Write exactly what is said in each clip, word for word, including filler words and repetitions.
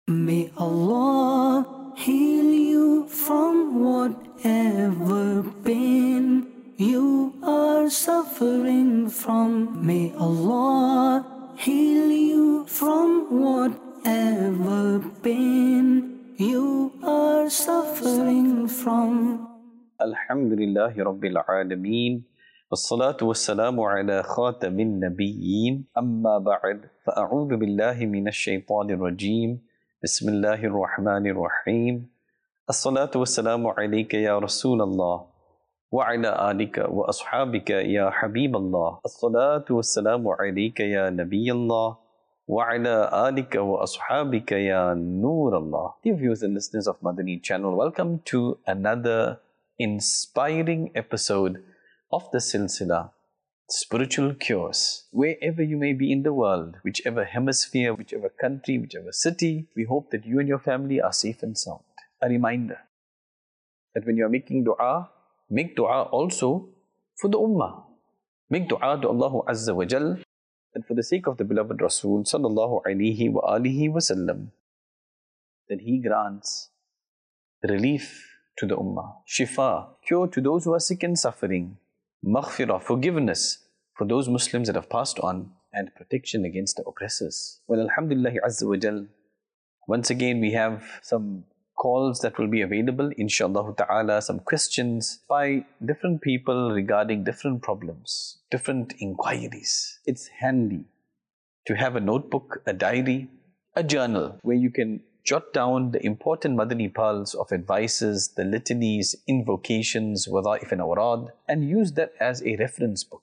May Allah heal you from whatever pain you are suffering from. May Allah heal you from whatever pain you are suffering from. Alhamdulillahi Rabbil Alameen. Wassalatu wassalamu ala khatamin nabiyyin. Amma ba'd. Fa'a'udhu billahi minash shaitanir rajim. Bismillahir Rahmanir Rahim. As-salatu wassalamu alayka ya Rasulallah. Wa ala alika wa ashabika ya Habiballah. As-salatu wassalamu alayka ya Nabiyallah. Wa ala alika wa ashabika ya Noorallah. Dear viewers and listeners of Madani channel, welcome to another inspiring episode of the Silsila, Spiritual Cures. Wherever you may be in the world, whichever hemisphere, whichever country, whichever city, we hope that you and your family are safe and sound. A reminder that when you are making dua, make dua also for the ummah. Make dua to Allah Azza wa Jal, that for the sake of the beloved Rasul Sallallahu Alaihi wa alihi Wasallam, that he grants relief to the ummah, shifa, cure to those who are sick and suffering, maghfirah, forgiveness for those Muslims that have passed on, and protection against the oppressors. Well, Alhamdulillah Azza wa Jal, once again we have some calls that will be available, inshallah ta'ala, some questions by different people regarding different problems, different inquiries. It's handy to have a notebook, a diary, a journal where you can jot down the important Madani pearls of advices, the litanies, invocations, wadha'if and awrad, and use that as a reference book.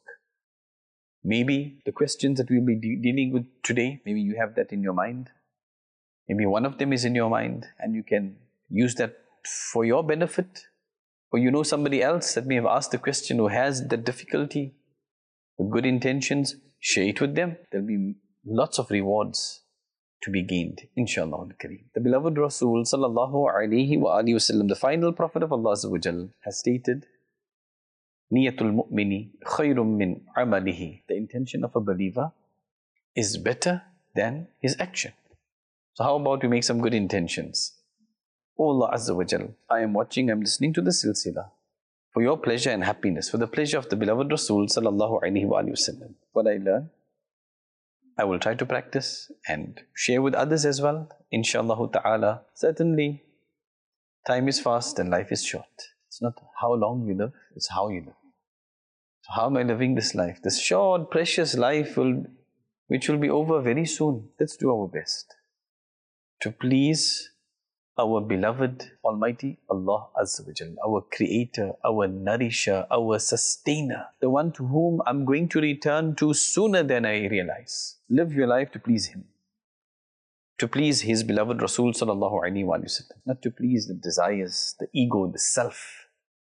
Maybe the questions that we'll be de dealing with today, maybe you have that in your mind. Maybe one of them is in your mind and you can use that for your benefit. Or you know somebody else that may have asked the question who has that difficulty with good intentions, share it with them. There'll be lots of rewards to be gained, inshallah al-Kareem. The beloved Rasul Sallallahu Alaihi wa alihi Wasallam, the final Prophet of Allah Azza wa Jal, has stated, Niyatul mu'mini khayrun min amalihi. The intention of a believer is better than his action. So how about we make some good intentions? Oh Allah Azza wa Jal, I am watching, I am listening to the silsila for your pleasure and happiness, for the pleasure of the beloved Rasul Sallallahu Alaihi wa alihi Wasallam. What I learn, I will try to practice and share with others as well, inshallah ta'ala. Certainly, time is fast and life is short. It's not how long you live, it's how you live. So how am I living this life? This short, precious life will, which will be over very soon. Let's do our best to please our beloved Almighty Allah Azza wa Jal, our Creator, our Nourisher, our Sustainer, the one to whom I'm going to return to sooner than I realize. Live your life to please Him, to please His beloved Rasul Sallallahu Alaihi Wasallam, not to please the desires, the ego, the self,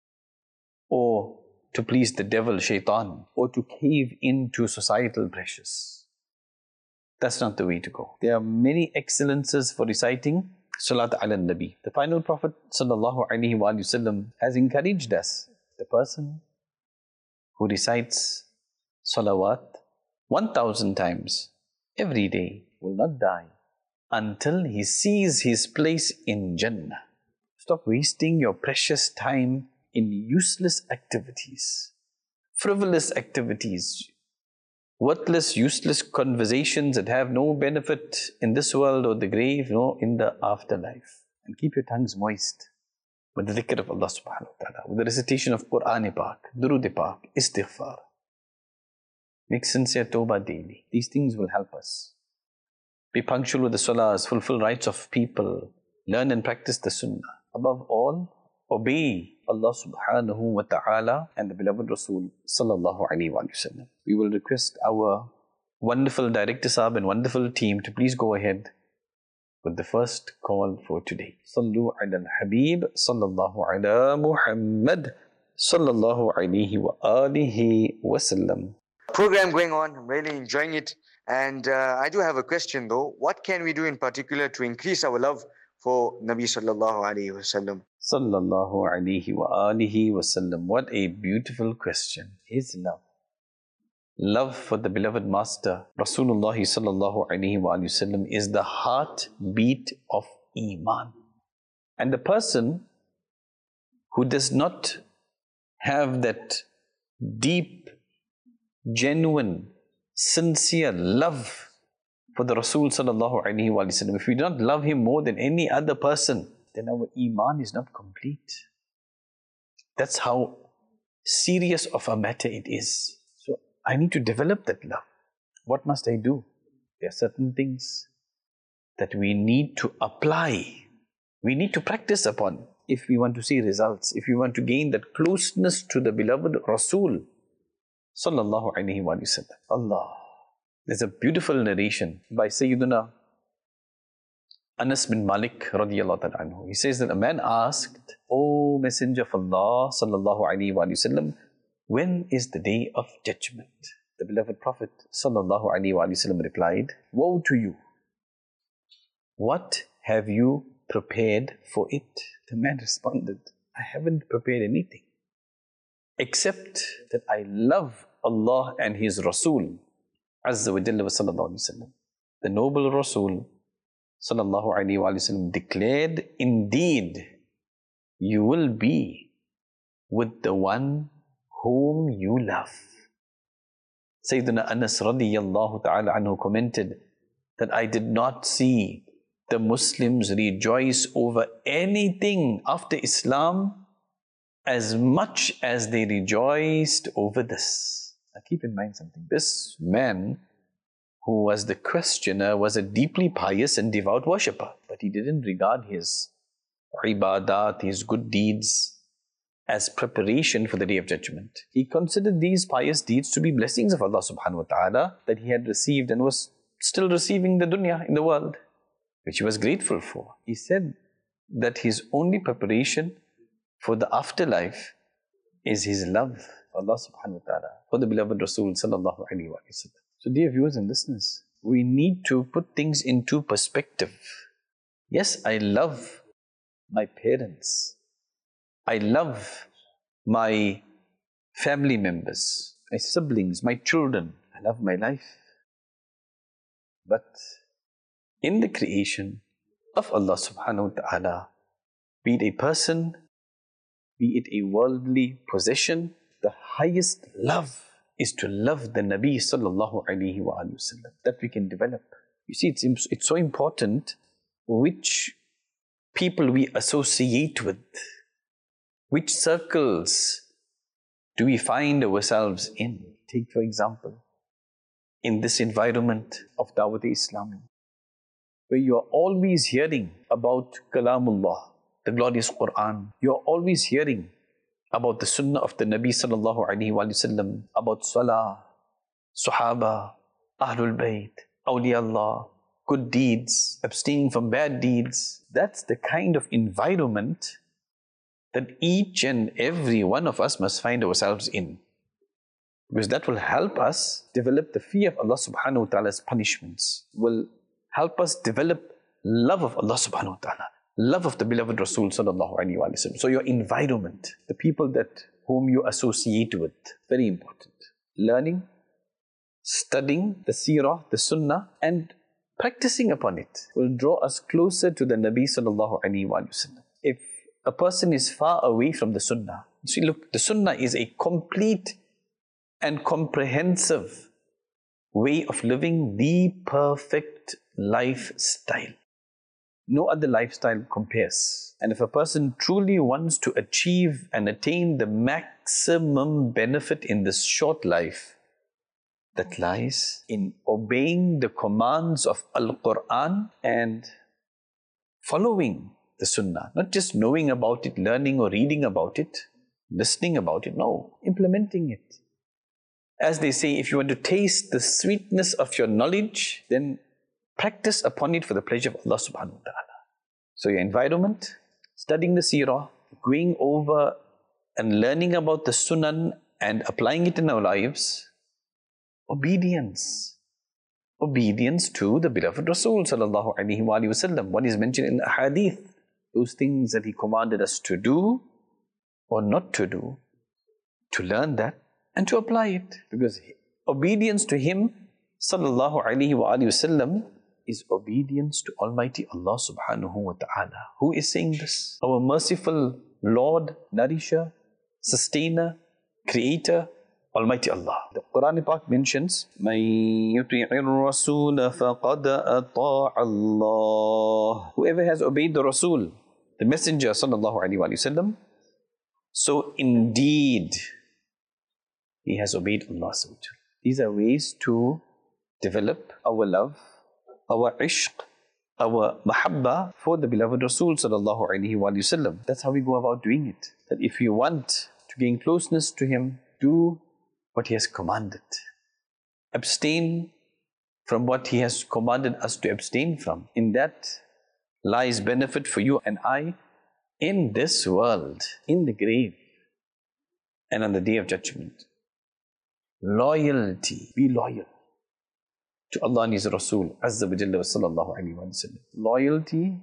or to please the devil, shaitan, or to cave into societal pressures. That's not the way to go. There are many excellences for reciting Salat ala Nabi. The final Prophet Sallallahu Alaihi Wasallam has encouraged us. The person who recites salawat one thousand times every day will not die until he sees his place in Jannah. Stop wasting your precious time in useless activities, frivolous activities, worthless, useless conversations that have no benefit in this world or the grave, no, in the afterlife. And keep your tongues moist with the dhikr of Allah subhanahu wa ta'ala, with the recitation of Qur'an-i-Pak, Durood-i-Pak, Istighfar. Make sincere tawbah daily. These things will help us. Be punctual with the salahs, fulfill rights of people, learn and practice the sunnah. Above all, obey Allah subhanahu wa ta'ala and the beloved Rasul Sallallahu Alaihi Wasallam. We will request our wonderful director sahab and wonderful team to please go ahead with the first call for today. Sallu ala al-Habib Sallallahu ala Muhammad Sallallahu Alaihi wa alihi Wasallam. Program going on, I'm really enjoying it. And uh, I do have a question though. What can we do in particular to increase our love for Nabi Sallallahu Alaihi Wasallam? Sallallahu Alaihi wa alihi Wasallam. What a beautiful question. His love. love for the beloved Master, Rasulullah sallallahu alaihi wasallam, is the heartbeat of Iman. And the person who does not have that deep, genuine, sincere love for the Rasul sallallahu alaihi wasallam, if we do not love him more than any other person, then our Iman is not complete. That's how serious of a matter it is. So I need to develop that love. What must I do? There are certain things that we need to apply. We need to practice upon if we want to see results, if we want to gain that closeness to the beloved Rasul sallallahu alaihi wasallam. Allah. There's a beautiful narration by Sayyiduna Anas bin Malik radiyallahu ta'ala anhu. He says that a man asked, O Messenger of Allah sallallahu alaihi wasallam, when is the day of judgment? The beloved Prophet sallallahu alaihi wasallam replied, woe to you. What have you prepared for it? The man responded, I haven't prepared anything except that I love Allah and His Rasul Azza wa Jalla wa sallallahu alaihi wasallam. The noble Rasul sallallahu alaihi wasallam declared, indeed, you will be with the one whom you love. Sayyidina Anas radiyallahu ta'ala anhu commented that I did not see the Muslims rejoice over anything after Islam as much as they rejoiced over this. Now keep in mind something. This man who was the questioner was a deeply pious and devout worshipper, but he didn't regard his ibadat, his good deeds, as preparation for the Day of Judgment. He considered these pious deeds to be blessings of Allah subhanahu wa ta'ala that he had received and was still receiving the dunya in the world, which he was grateful for. He said that his only preparation for the afterlife is his love for Allah subhanahu wa ta'ala, for the beloved Rasul sallallahu alaihi wa sallam. So dear viewers and listeners, we need to put things into perspective. Yes, I love my parents. I love my family members, my siblings, my children. I love my life. But in the creation of Allah subhanahu wa ta'ala, be it a person, be it a worldly possession, the highest love is to love the Nabi sallallahu alaihi wa sallam, that we can develop. You see, it's, it's so important which people we associate with, which circles do we find ourselves in. Take for example, in this environment of Dawat-e-Islami, where you are always hearing about Kalamullah, the glorious Quran. You are always hearing about the Sunnah of the Nabi sallallahu alaihi wasallam, about Salah, Sahaba, Ahlul Bayt, Awliyaullah, good deeds, abstaining from bad deeds. That's the kind of environment that each and every one of us must find ourselves in. Because that will help us develop the fear of Allah subhanahu wa ta'ala's punishments, will help us develop love of Allah subhanahu wa ta'ala, love of the beloved Rasul sallallahu alaihi wasallam. So your environment, the people that whom you associate with, very important. Learning, studying the seerah, the sunnah, and practicing upon it will draw us closer to the Nabi sallallahu alaihi wasallam. If a person is far away from the sunnah, see, look, the sunnah is a complete and comprehensive way of living the perfect lifestyle. No other lifestyle compares. And if a person truly wants to achieve and attain the maximum benefit in this short life, that lies in obeying the commands of Al-Quran and following the Sunnah. Not just knowing about it, learning or reading about it, listening about it. No, implementing it. As they say, if you want to taste the sweetness of your knowledge, then practice upon it for the pleasure of Allah subhanahu wa ta'ala. So your environment, studying the seerah, going over and learning about the sunan and applying it in our lives. Obedience. Obedience to the beloved Rasul sallallahu alaihi wasallam. What is mentioned in the hadith, those things that he commanded us to do or not to do, to learn that and to apply it. Because obedience to him, sallallahu alaihi wasallam, is obedience to Almighty Allah subhanahu wa ta'ala. Who is saying this? Our merciful Lord, Nourisher, Sustainer, Creator, Almighty Allah. The Quran Pak mentions, مَن يُطِعِ الرَّسُولَ فَقَدْ أَطَاعَ اللَّهِ. Whoever has obeyed the Rasul, the Messenger, sallallahu alaihi wasallam, so indeed he has obeyed Allah. These are ways to develop our love, our ishq, our mahabba for the beloved Rasul sallallahu alaihi wasallam. That's how we go about doing it. That if you want to gain closeness to him, do what he has commanded. Abstain from what he has commanded us to abstain from. In that lies benefit for you and I in this world, in the grave, and on the day of judgment. Loyalty, be loyal to Allah and His Rasul Azza wa Jalla sallallahu alaihi wasallam. Loyalty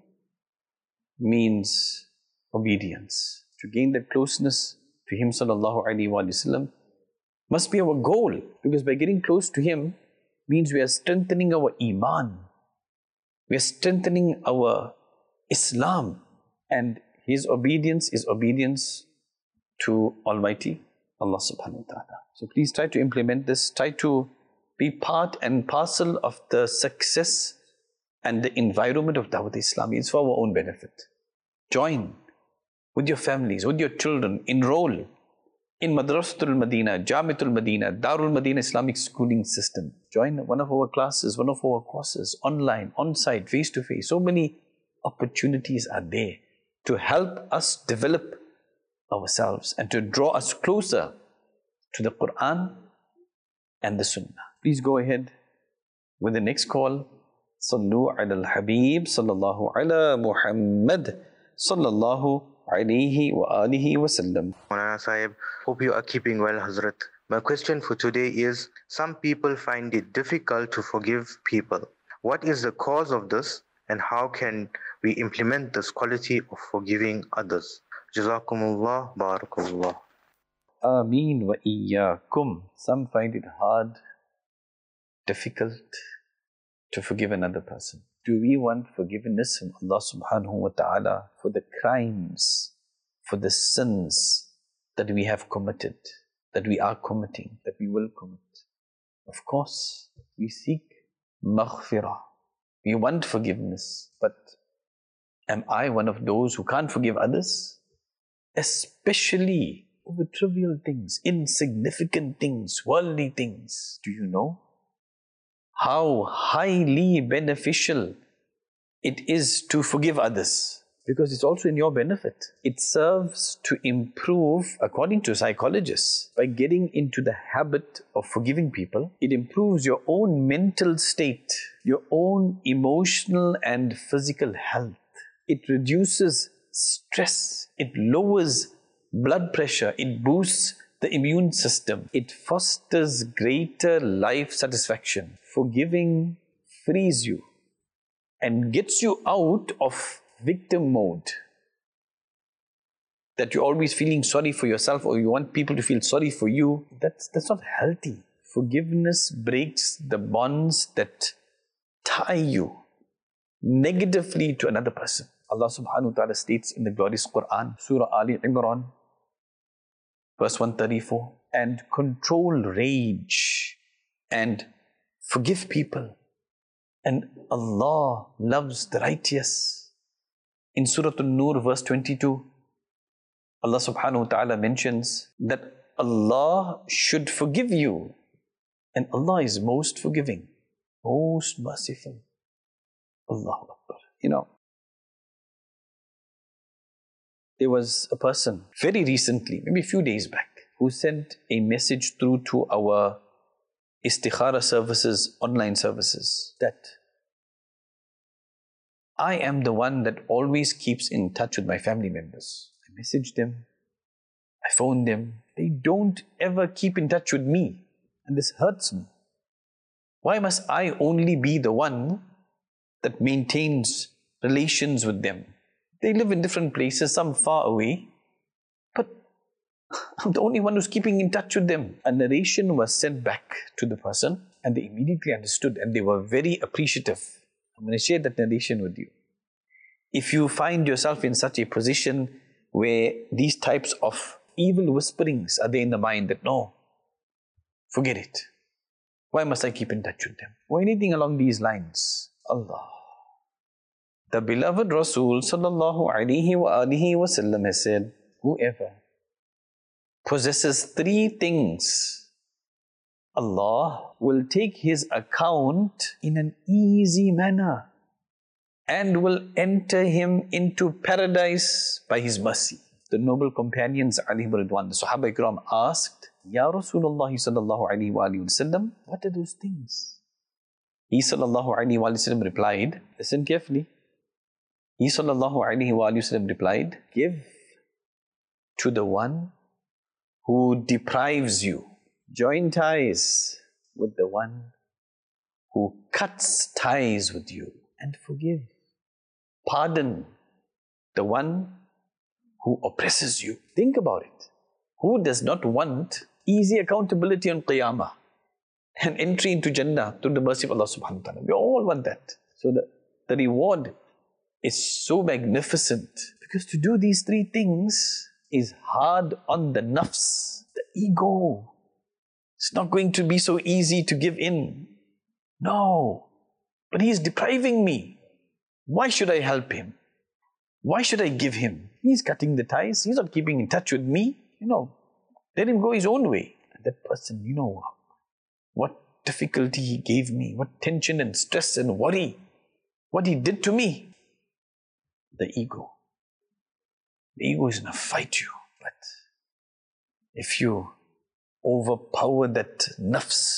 means obedience. To gain that closeness to Him sallallahu alaihi wasallam must be our goal, because by getting close to Him means we are strengthening our Iman. We are strengthening our Islam, and His obedience is obedience to Almighty Allah subhanahu wa ta'ala. So please try to implement this, try to be part and parcel of the success and the environment of Dawat Islami. It's for our own benefit. Join with your families, with your children, enroll in Madrasatul Madina, Jamiatul Madina, Darul Madina Islamic schooling system. Join one of our classes, one of our courses, online, on-site, face-to-face. So many opportunities are there to help us develop ourselves and to draw us closer to the Quran and the Sunnah. Please go ahead with the next call. Sallu ala al-Habib, sallallahu ala Muhammad, sallallahu alayhi wa alihi wa sallam. Maulana Sahib, hope you are keeping well, Hazrat. My question for today is, some people find it difficult to forgive people. What is the cause of this, and how can we implement this quality of forgiving others? Jazakumullah, barakallah. Ameen wa iyyakum. Some find it hard, difficult to forgive another person. Do we want forgiveness from Allah subhanahu wa ta'ala for the crimes, for the sins that we have committed, that we are committing, that we will commit? Of course, we seek maghfirah. We want forgiveness, but am I one of those who can't forgive others? Especially over trivial things, insignificant things, worldly things. Do you know how highly beneficial it is to forgive others? Because it's also in your benefit. It serves to improve, according to psychologists, by getting into the habit of forgiving people, it improves your own mental state, your own emotional and physical health. It reduces stress, it lowers blood pressure, it boosts the immune system, it fosters greater life satisfaction. Forgiving frees you and gets you out of victim mode, that you're always feeling sorry for yourself or you want people to feel sorry for you. That's, that's not healthy. Forgiveness breaks the bonds that tie you negatively to another person. Allah subhanahu wa ta'ala states in the glorious Quran, Surah Ali Imran, verse one thirty-four, and control rage and forgive people, and Allah loves the righteous. In Surah An-Nur, verse twenty-two, Allah subhanahu wa ta'ala mentions that Allah should forgive you, and Allah is most forgiving, most merciful. Allahu Akbar. You know, there was a person very recently, maybe a few days back, who sent a message through to our Istikhara services, online services, that I am the one that always keeps in touch with my family members. I message them, I phone them. They don't ever keep in touch with me, and this hurts me. Why must I only be the one that maintains relations with them? They live in different places, some far away, but I'm the only one who's keeping in touch with them. A narration was sent back to the person and they immediately understood and they were very appreciative. I'm going to share that narration with you. If you find yourself in such a position where these types of evil whisperings are there in the mind that no, forget it. Why must I keep in touch with them? Or anything along these lines. Allah. The beloved Rasul sallallahu alaihi wa alihi wasallam has said, whoever possesses three things, Allah will take his account in an easy manner and will enter him into paradise by his mercy. The noble companions alayhim ridwan, the Sahaba Ikram asked, Ya Rasulullah sallallahu alayhi wa sallam, what are those things? He sallallahu alayhi wa sallam replied, listen carefully. He sallallahu alayhi wa sallam replied, give to the one who deprives you. Join ties with the one who cuts ties with you, and forgive. Pardon the one who oppresses you. Think about it. Who does not want easy accountability on Qiyamah and entry into Jannah through the mercy of Allah subhanahu wa ta'ala? We all want that. So the, the reward is so magnificent, because to do these three things is hard on the nafs, the ego. It's not going to be so easy to give in. No, but he is depriving me. Why should I help him? Why should I give him? He's cutting the ties. He's not keeping in touch with me. You know, let him go his own way. And that person, you know, what difficulty he gave me, what tension and stress and worry, what he did to me. The ego. The ego is going to fight you. But if you overpower that nafs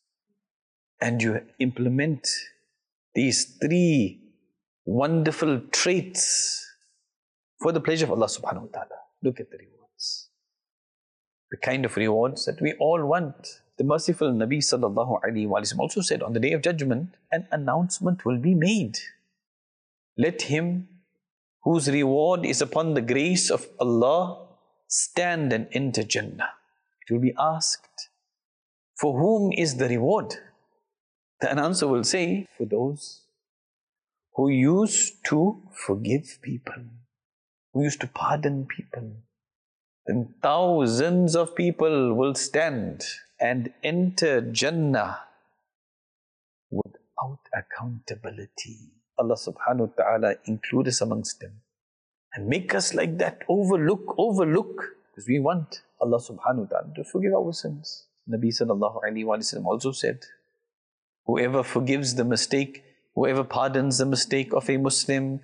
and you implement these three wonderful traits for the pleasure of Allah subhanahu wa ta'ala, look at the rewards. The kind of rewards that we all want. The merciful Nabi sallallahu alayhi wa sallam also said, on the day of judgment, an announcement will be made. Let him whose reward is upon the grace of Allah stand and enter Jannah. It will be asked, for whom is the reward? The announcer will say, for those who used to forgive people, who used to pardon people. Then thousands of people will stand and enter Jannah without accountability. Allah subhanahu wa ta'ala include us amongst them and make us like that. Overlook, overlook, because we want Allah subhanahu wa ta'ala to forgive our sins. Nabi sallallahu alayhi wa sallam also said, whoever forgives the mistake, whoever pardons the mistake of a Muslim,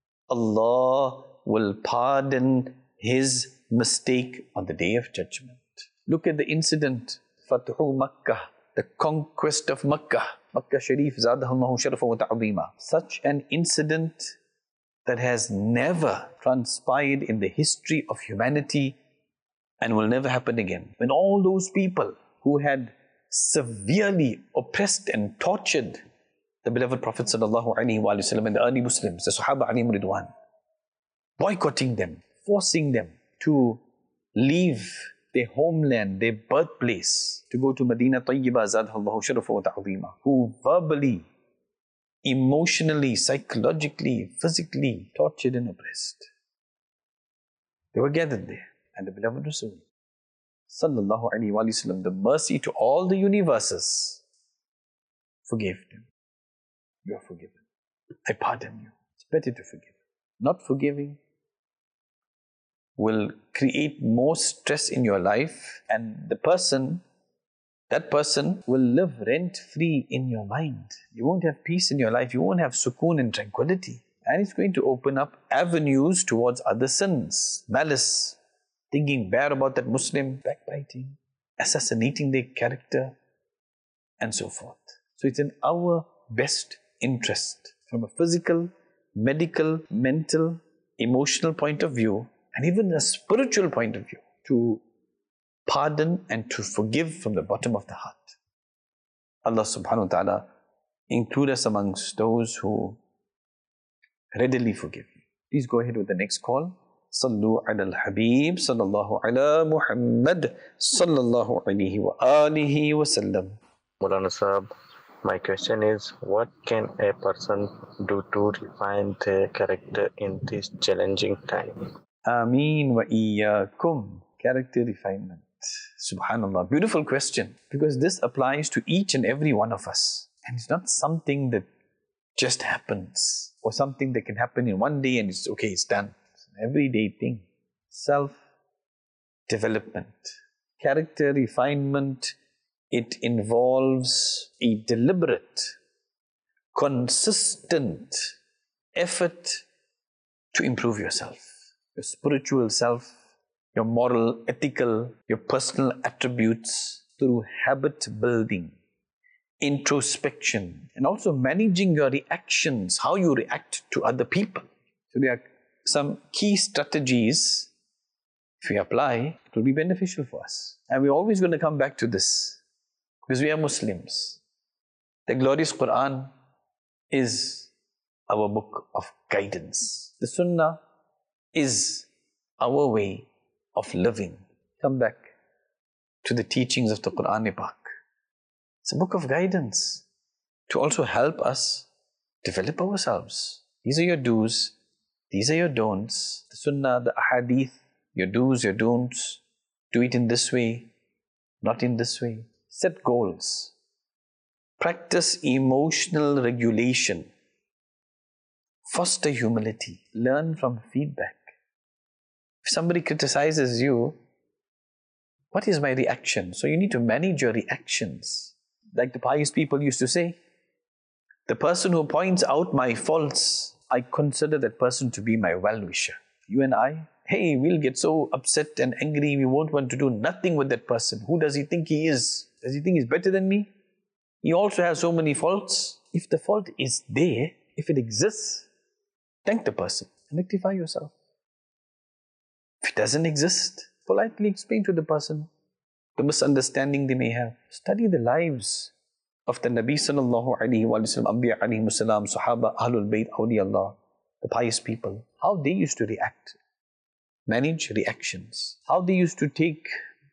Allah will pardon his mistake on the day of judgment. Look at the incident, Fathu Makkah, the conquest of Makkah. Makkah Sharif, Zadahallahu Sharafa wa Ta'zima. Such an incident that has never transpired in the history of humanity and will never happen again. When all those people who had severely oppressed and tortured the beloved Prophet sallallahu alaihi wasallam and the early Muslims, the Sahaba alayhim ridwan, boycotting them, forcing them to leave their homeland, their birthplace, to go to Medina Tayyibah, Zadhallahu Sharafa wa Ta'zima, who verbally, emotionally, psychologically, physically tortured and oppressed. They were gathered there, and the beloved Rasul sallallahu alaihi wasallam, the mercy to all the universes, forgave them. You are forgiven. I pardon you. It's better to forgive. Not forgiving will create more stress in your life, and the person, that person will live rent-free in your mind. You won't have peace in your life. You won't have sukoon and tranquility. And it's going to open up avenues towards other sins, malice, thinking bad about that Muslim, backbiting, assassinating their character, and so forth. So it's in our best interest, from a physical, medical, mental, emotional point of view, and even a spiritual point of view, to pardon and to forgive from the bottom of the heart. Allah subhanahu wa ta'ala include us amongst those who readily forgive. Please go ahead with the next call. Sallu ala al-Habib sallallahu ala Muhammad sallallahu alayhi wa alihi wa sallam. Maulana Sahab, my question is, what can a person do to refine their character in this challenging time? Ameen wa iyyakum. Character refinement. Subhanallah. Beautiful question. Because this applies to each and every one of us. And it's not something that just happens. Or something that can happen in one day and it's okay, it's done. It's an everyday thing. Self-development. Character refinement. It involves a deliberate, consistent effort to improve yourself. Your spiritual self, your moral, ethical, your personal attributes through habit building, introspection, and also managing your reactions, how you react to other people. So there are some key strategies. If we apply, it will be beneficial for us. And we're always going to come back to this because we are Muslims. The glorious Quran is our book of guidance. The Sunnah is our way of living. Come back to the teachings of the Quran Pak. It's a book of guidance to also help us develop ourselves. These are your do's, these are your don'ts. The Sunnah, the Ahadith, your do's, your don'ts. Do it in this way, not in this way. Set goals. Practice emotional regulation. Foster humility. Learn from feedback. If somebody criticizes you, what is my reaction? So you need to manage your reactions. Like the pious people used to say, the person who points out my faults, I consider that person to be my well-wisher. You and I, hey, we'll get so upset and angry, we won't want to do nothing with that person. Who does he think he is? Does he think he's better than me? He also has so many faults. If the fault is there, if it exists, thank the person and rectify yourself. If it doesn't exist, politely explain to the person the misunderstanding they may have. Study the lives of the Nabi sallallahu alayhi wa sallam, Anbiya alayhi salam, Sahaba, Ahlul Bayt, Awliyaullah, the pious people, how they used to react. Manage reactions. How they used to take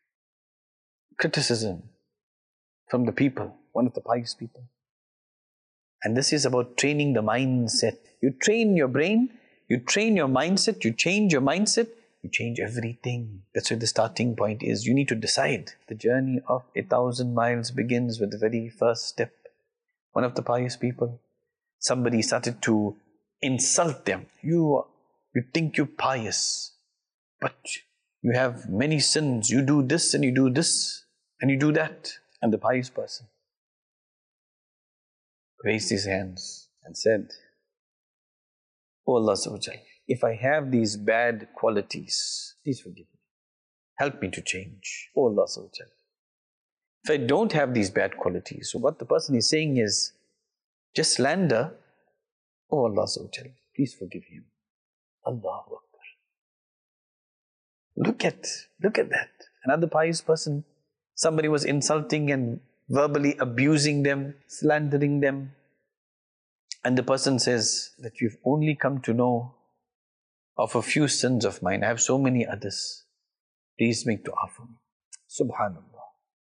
criticism from the people, one of the pious people. And this is about training the mindset. You train your brain, you train your mindset, you change your mindset, you change everything. That's where the starting point is. You need to decide. The journey of a thousand miles begins with the very first step. One of the pious people, somebody started to insult them. You, you think you're pious, but you have many sins. You do this and you do this and you do that. And the pious person raised his hands and said, "Oh Allah Subhanahu wa Ta'ala, if I have these bad qualities, please forgive me. Help me to change. Oh Allah Subhanahu wa Ta'ala. If I don't have these bad qualities," so what the person is saying is just slander. "Oh Allah Subhanahu wa Ta'ala, please forgive him. Allahu Akbar." Look at, look at that. Another pious person, somebody was insulting and verbally abusing them, slandering them. And the person says that you've only come to know of a few sins of mine. I have so many others. Please make dua for me. Subhanallah.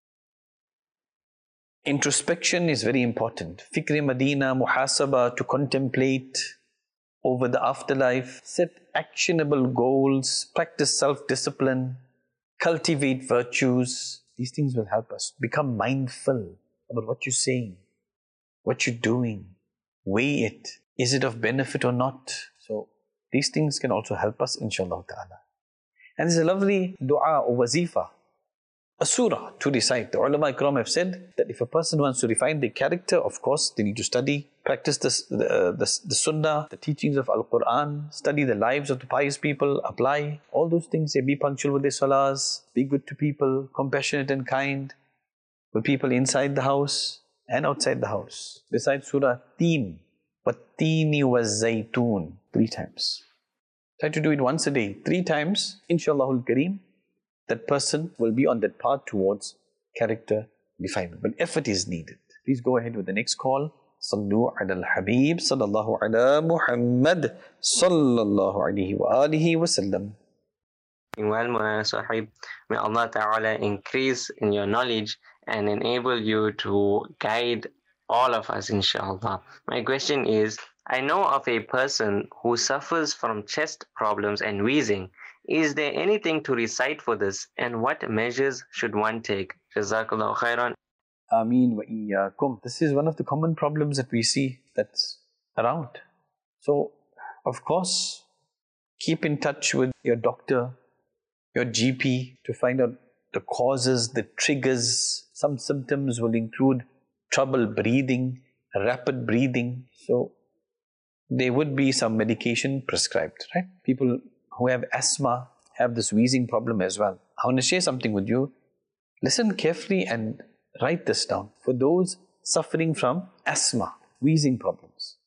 Introspection is very important. Fikr Madina, muhasaba, to contemplate over the afterlife, set actionable goals, practice self-discipline, cultivate virtues. These things will help us. Become mindful about what you're saying, what you're doing. Weigh it. Is it of benefit or not? So these things can also help us, inshallah ta'ala. And there's a lovely dua or wazifa, a surah to recite. The ulama ikram have said that if a person wants to refine their character, of course they need to study, practice this, the, the, the sunnah, the teachings of Al-Quran, study the lives of the pious people, apply all those things. Say, be punctual with their salahs, be good to people, compassionate and kind with people inside the house and outside the house. Recite Surah Teen, Wattini was Zaytoon, three times. Try to do it once a day, three times, Inshallahul Kareem. That person will be on that path towards character refinement. But effort is needed. Please go ahead with the next call. Sallu ala al-Habib sallallahu ala Muhammad sallallahu alayhi wa alihi wa sallam. Well, Mulana Sahib, may Allah Ta'ala increase in your knowledge and enable you to guide all of us, inshallah. My question is, I know of a person who suffers from chest problems and wheezing. Is there anything to recite for this, and what measures should one take? Jazakallah khairan. Ameen wa iyyakum. This is one of the common problems that we see that's around. So, of course, keep in touch with your doctor, your G P, to find out the causes, the triggers. Some symptoms will include trouble breathing, rapid breathing. So, there would be some medication prescribed, right? People who have asthma have this wheezing problem as well. I want to share something with you. Listen carefully and write this down. For those suffering from asthma, wheezing problems,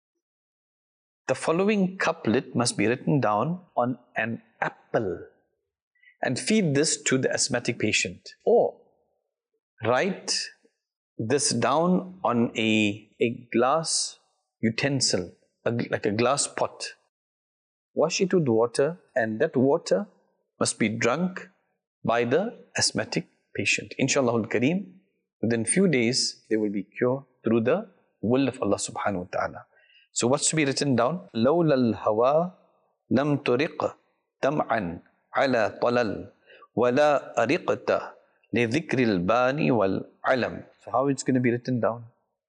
the following couplet must be written down on an apple and feed this to the asthmatic patient. Or write this down on a, a glass utensil, a, like a glass pot. Wash it with water, and that water must be drunk by the asthmatic patient. Inshallah al-Kareem, within few days, they will be cured through the will of Allah subhanahu wa ta'ala. So what's to be written down? لَوْلَا الْهَوَى لَمْ تُرِقْ تَمْعًا عَلَى طَلَلْ وَلَا أَرِقْتَ لِذِكْرِ الْبَانِ وَالْعَلَمِ. So how it's going to be written down?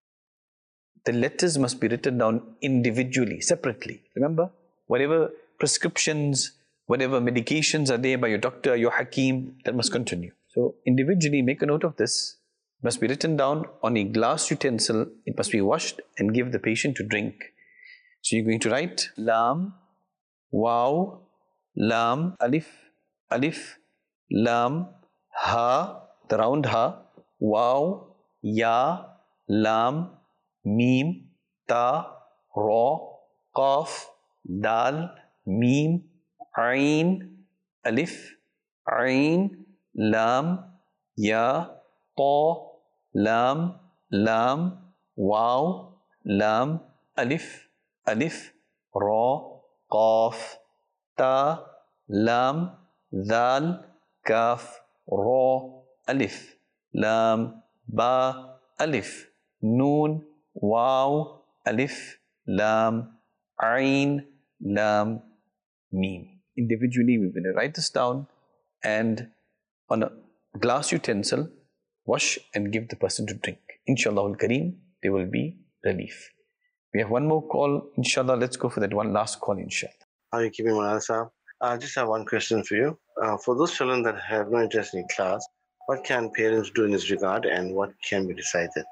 The letters must be written down individually, separately. Remember, whatever prescriptions, whatever medications are there by your doctor, your hakim, that must continue. So individually, make a note of this. It must be written down on a glass utensil. It must be washed and give the patient to drink. So you're going to write Lam, Waw, Lam, Alif, Alif, Lam, Ha, the round Ha, Waw, Ya, Lam, Mim, Ta, Ra, Qaf, Dal, Mim, Ain, Alif, Ain, Lam, Ya, Ta, Lam, Lam, Waw, Lam, Alif, Alif, Ra, Qaf, Ta, Lam, Dal, Kaf, Ra, Alif, Lam, Ba, Alif, Noon, Waw, Alif, Lam, Ain, Lam, Mim. Individually, we're going to write this down and on a glass utensil, wash and give the person to drink. Inshallah al-Kareem, there will be relief. We have one more call. Inshallah, let's go for that one last call, inshallah. How are you keeping, Mulana Sahib? I just have one question for you. Uh, for those children that have no interest in class, what can parents do in this regard and what can be decided?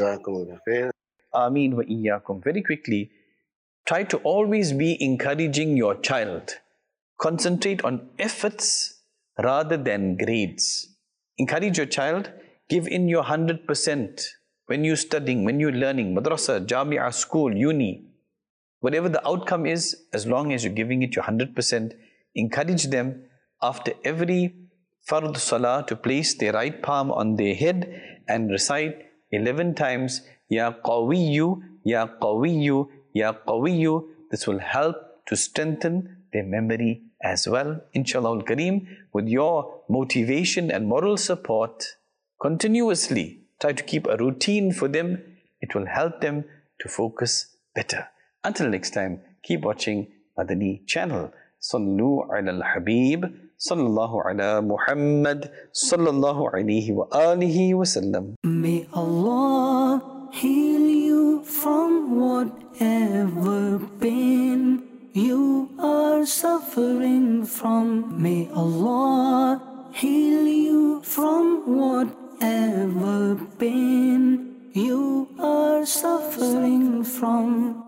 Ameen wa iyyakum. Very quickly, try to always be encouraging your child. Concentrate on efforts rather than grades. Encourage your child. Give in your one hundred percent when you're studying, when you're learning, madrasa, jami'ah, school, uni. Whatever the outcome is, as long as you're giving it your one hundred percent, encourage them after every fard salah to place their right palm on their head and recite eleven times, Ya Qawiyyu, Ya Qawiyyu, Ya Qawiyyu. This will help to strengthen their memory as well. Inshallah al-Kareem, with your motivation and moral support, continuously try to keep a routine for them. It will help them to focus better. Until next time, keep watching Madani channel. Sallu ala al-Habib, sallallahu ala Muhammad, sallallahu alayhi wa alihi wa sallam. May Allah heal you from whatever pain you are suffering from. May Allah heal you from whatever pain you are suffering from.